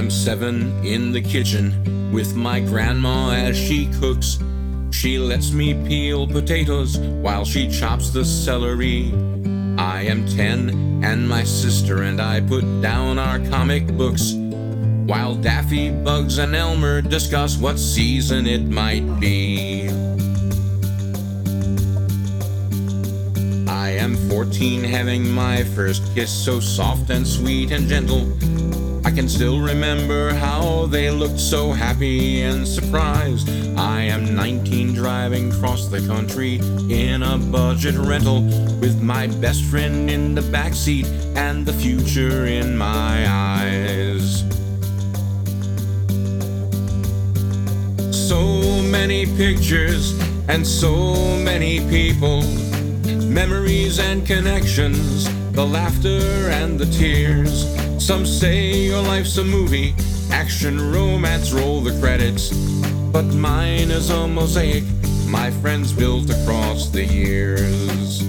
am 7 in the kitchen with my grandma as she cooks. She lets me peel potatoes while she chops the celery. I am 10 and my sister and I put down our comic books while Daffy, Bugs, and Elmer discuss what season it might be. I am 14 having my first kiss, so soft and sweet and gentle. I can still remember how they looked so happy and surprised. I am 19 driving across the country in a budget rental with my best friend in the backseat and the future in my eyes. So many pictures and so many people, memories and connections, the laughter and the tears. Some say your life's a movie, action, romance, roll the credits, but mine is a mosaic my friends built across the years.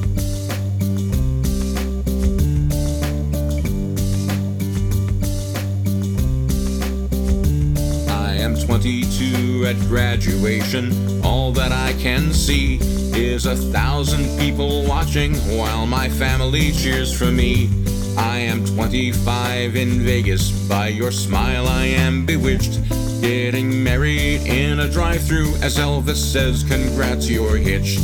I am 22 at graduation. All that I can see is 1,000 people watching while my family cheers for me. I am 25 in Vegas. By your smile I am bewitched. Getting married in a drive-thru as Elvis says, congrats, you're hitched.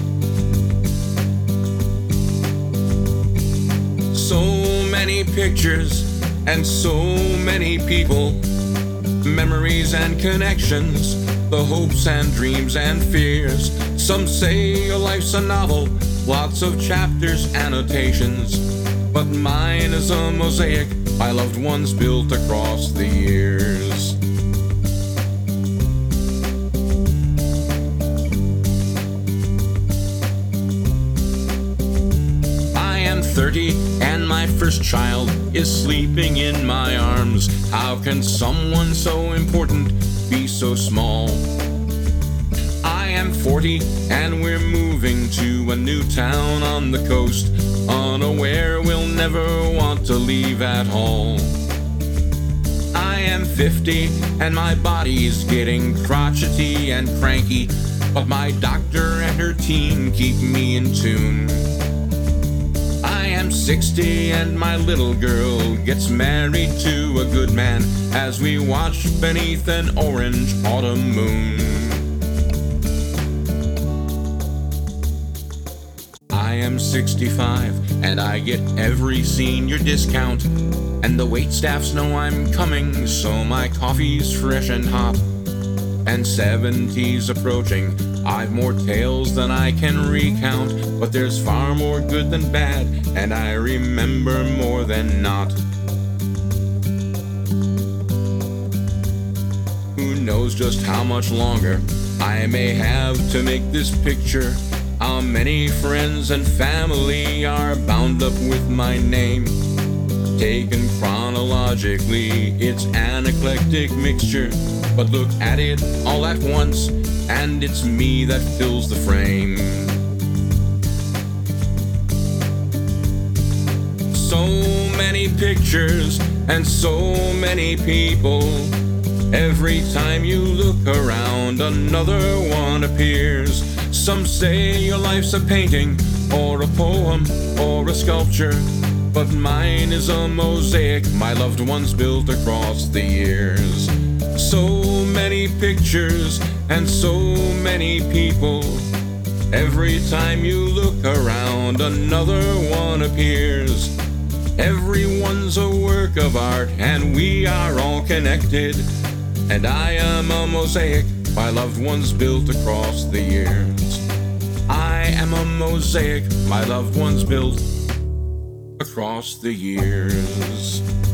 So many pictures and so many people, memories and connections, the hopes and dreams and fears. Some say your life's a novel, lots of chapters, annotations, but mine is a mosaic my loved ones built across the years. I am 30 and my first child is sleeping in my arms. How can someone so important be so small? I am 40 and we're moving to a new town on the coast, unaware we'll never want to leave at all. I am 50 and my body's getting crotchety and cranky, but my doctor and her team keep me in tune. I am 60 and my little girl gets married to a good man as we watch beneath an orange autumn moon. I am 65 and I get every senior discount, and the waitstaffs know I'm coming, so my coffee's fresh and hot. And 70's approaching, I've more tales than I can recount, but there's far more good than bad, and I remember more than not. Who knows just how much longer I may have to make this picture? How many friends and family are bound up with my name? Taken chronologically, it's an eclectic mixture, but look at it all at once, and it's me that fills the frame. So many pictures and so many people. Every time you look around, another one appears. Some say your life's a painting or a poem or a sculpture, but mine is a mosaic my loved ones built across the years. So many pictures and so many people. Every time you look around, another one appears. Everyone's a work of art and we are all connected, and I am a mosaic my loved ones built across the years. I am a mosaic my loved ones built across the years.